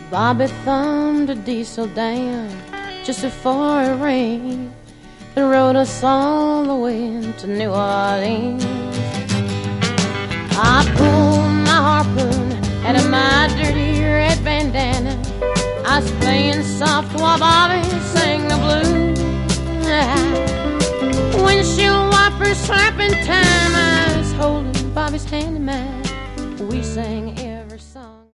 Bobby thumbed a diesel down just before it rained and rode us all the way to New Orleans. I pulled my harpoon out of my dirty red bandana. I was playing soft while Bobby sang the blues. Windshield wipers slapping time, I was holding Bobby's hand in mine. We sang